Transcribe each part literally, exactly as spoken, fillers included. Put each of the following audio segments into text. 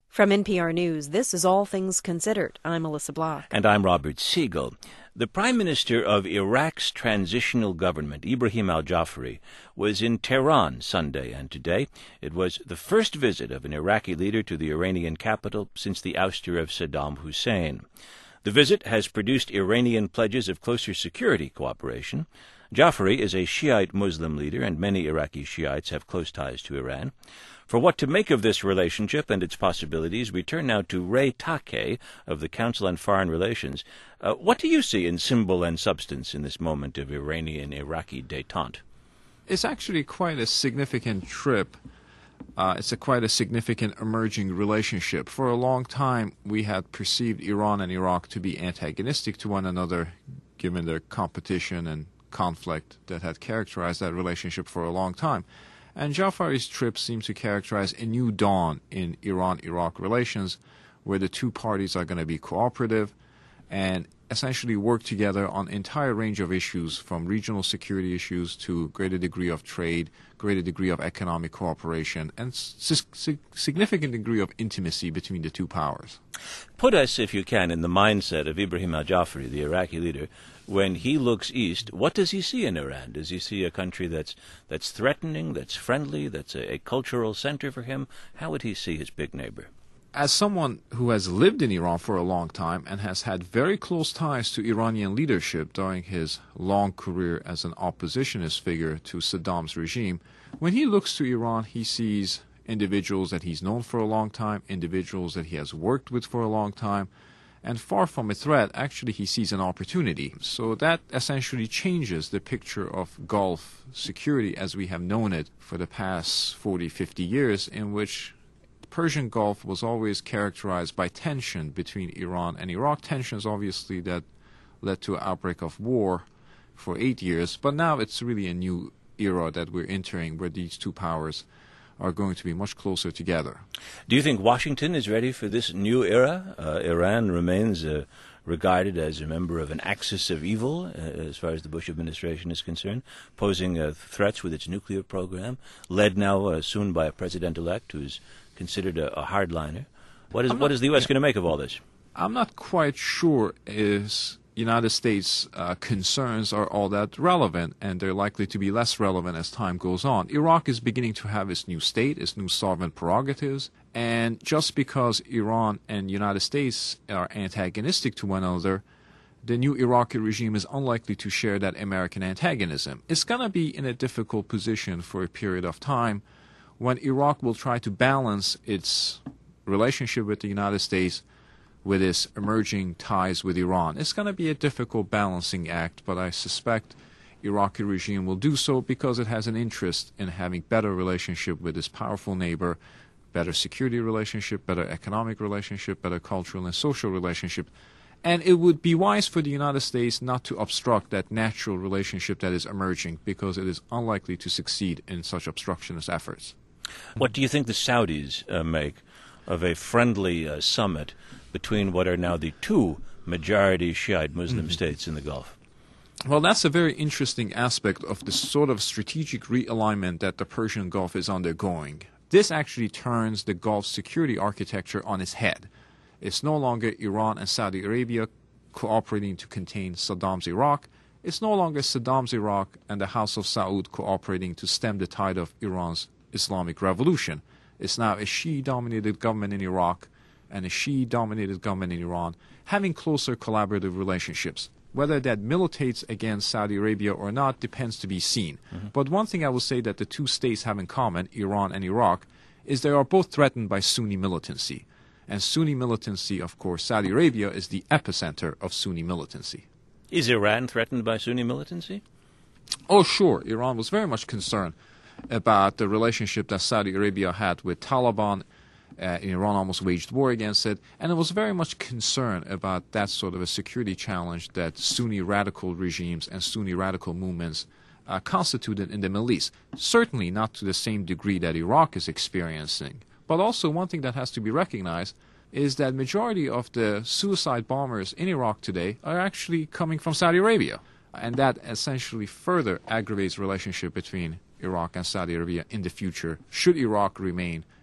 From N P R News, this is All Things Considered. I'm Melissa Block. And I'm Robert Siegel. The Prime Minister of Iraq's transitional government, Ibrahim al-Jafari, was in Tehran Sunday and today. It was the first visit of an Iraqi leader to the Iranian capital since the ouster of Saddam Hussein. The visit has produced Iranian pledges of closer security cooperation. Jafari is a Shiite Muslim leader, and many Iraqi Shiites have close ties to Iran. For what to make of this relationship and its possibilities, we turn now to Ray Takei of the Council on Foreign Relations. Uh, what do you see in symbol and substance in this moment of Iranian-Iraqi détente? It's actually quite a significant trip. Uh, it's a quite a significant emerging relationship. For a long time, we had perceived Iran and Iraq to be antagonistic to one another, given the competition and conflict that had characterized that relationship for a long time. And Jafari's trip seems to characterize a new dawn in Iran-Iraq relations, where the two parties are going to be cooperative and essentially work together on an entire range of issues, from regional security issues to greater degree of trade, greater degree of economic cooperation, and sig- significant degree of intimacy between the two powers. Put us, if you can, in the mindset of Ibrahim al-Jafari, the Iraqi leader. When he looks east, what does he see in Iran? Does he see a country that's that's threatening, that's friendly, that's a, a cultural center for him? How would he see his big neighbor? As someone who has lived in Iran for a long time and has had very close ties to Iranian leadership during his long career as an oppositionist figure to Saddam's regime, when he looks to Iran, he sees individuals that he's known for a long time, individuals that he has worked with for a long time, and far from a threat, actually he sees an opportunity. So that essentially changes the picture of Gulf security as we have known it for the past forty, fifty years, in which the Persian Gulf was always characterized by tension between Iran and Iraq. Tensions, obviously, that led to an outbreak of war for eight years. But now it's really a new era that we're entering, where these two powers are going to be much closer together. Do you think Washington is ready for this new era? Uh, Iran remains uh, regarded as a member of an axis of evil, uh, as far as the Bush administration is concerned, posing uh, threats with its nuclear program, led now uh, soon by a president-elect who's considered a, a hardliner. What is, not, what is the U S going to make of all this? I'm not quite sure if United States uh, concerns are all that relevant, and they're likely to be less relevant as time goes on. Iraq is beginning to have its new state, its new sovereign prerogatives, and just because Iran and United States are antagonistic to one another, the new Iraqi regime is unlikely to share that American antagonism. It's going to be in a difficult position for a period of time when Iraq will try to balance its relationship with the United States with its emerging ties with Iran. It's going to be a difficult balancing act, but I suspect Iraqi regime will do so because it has an interest in having better relationship with its powerful neighbor, better security relationship, better economic relationship, better cultural and social relationship. And it would be wise for the United States not to obstruct that natural relationship that is emerging, because it is unlikely to succeed in such obstructionist efforts. What do you think the Saudis uh, make of a friendly uh, summit between what are now the two majority Shiite Muslim mm-hmm. states in the Gulf? Well, that's a very interesting aspect of the sort of strategic realignment that the Persian Gulf is undergoing. This actually turns the Gulf security architecture on its head. It's no longer Iran and Saudi Arabia cooperating to contain Saddam's Iraq. It's no longer Saddam's Iraq and the House of Saud cooperating to stem the tide of Iran's Islamic revolution. It's now a Shia-dominated government in Iraq and a Shia-dominated government in Iran having closer collaborative relationships. Whether that militates against Saudi Arabia or not depends to be seen. Mm-hmm. But one thing I will say that the two states have in common, Iran and Iraq, is they are both threatened by Sunni militancy. And Sunni militancy, of course, Saudi Arabia is the epicenter of Sunni militancy. Is Iran threatened by Sunni militancy? Oh, sure. Iran was very much concerned about the relationship that Saudi Arabia had with Taliban. Uh, Iran almost waged war against it, and it was very much concerned about that sort of a security challenge that Sunni radical regimes and Sunni radical movements uh, constituted in the Middle East. Certainly not to the same degree that Iraq is experiencing. But also one thing that has to be recognized is that majority of the suicide bombers in Iraq today are actually coming from Saudi Arabia. And that essentially further aggravates relationship between Iraq and Saudi Arabia in the future, should Iraq remain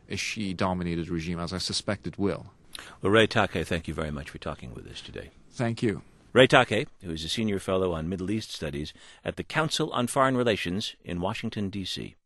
a Shi'i-dominated regime, as I suspect it will. Well, Ray Takei, thank you very much for talking with us today. Thank you. Ray Takei, who is a senior fellow on Middle East studies at the Council on Foreign Relations in Washington, D C